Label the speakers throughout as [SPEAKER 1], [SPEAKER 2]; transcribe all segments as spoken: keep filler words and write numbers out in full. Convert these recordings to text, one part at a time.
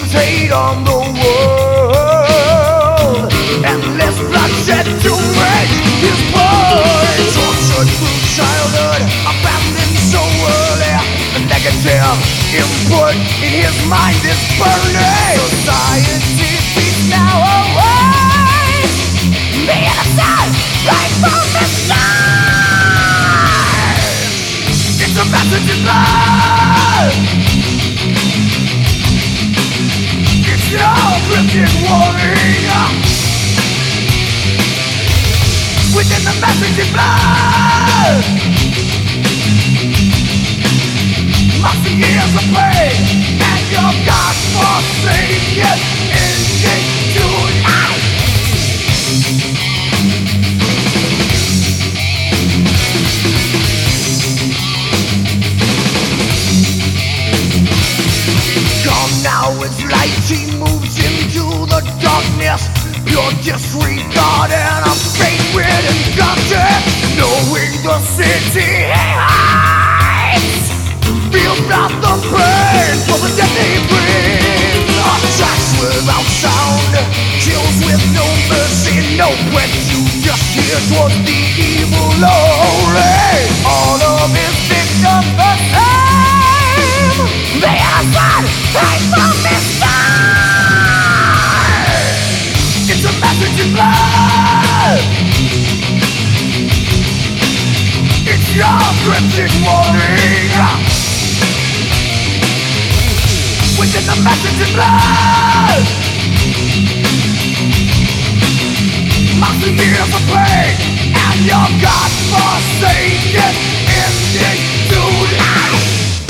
[SPEAKER 1] hate on the world, endless bloodshed to make his point. Tortured through childhood, abandoned so early. The negative input in his mind is burning. Society beats now away. The innocent, right from the start. It's a message in love. It's your cryptic warning. Within the message in blood. Moxie years of pain, and your God-forsaken ending to life. Come now, it's light, he moves into the darkness. Pure disregard and a fate-ridden content. Knowing the city hides, feels not the pain for the death they bring. Attacks without sound, kills with no mercy. No when you just hear towards the evil only. All of his victims the same. The innocent pain from his side. It's a message in blood. It's your cryptic warning. Within the message in blood. Moxie years of pain, and your God-forsaken ending to life.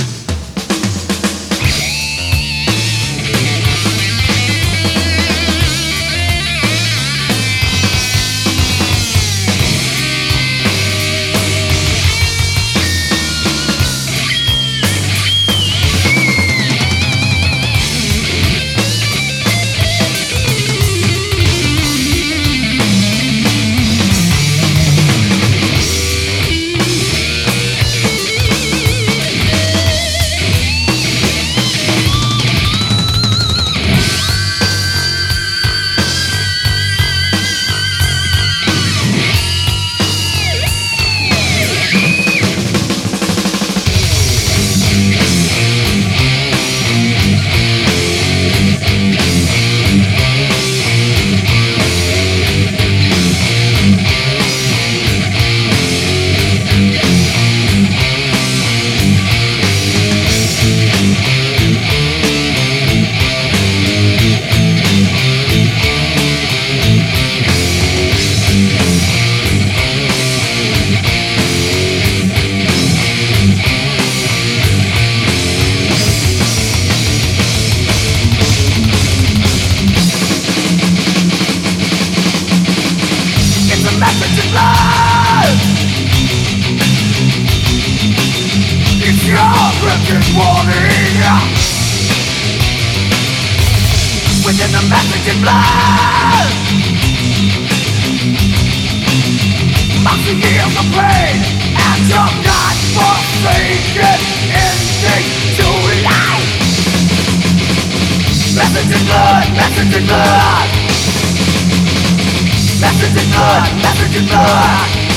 [SPEAKER 1] Message in blood. It's your cryptic warning. Within the message in blood. Moxie years of pain, and your God-forsaken ending to life. Message in blood, message in blood. Message in blood, message in blood.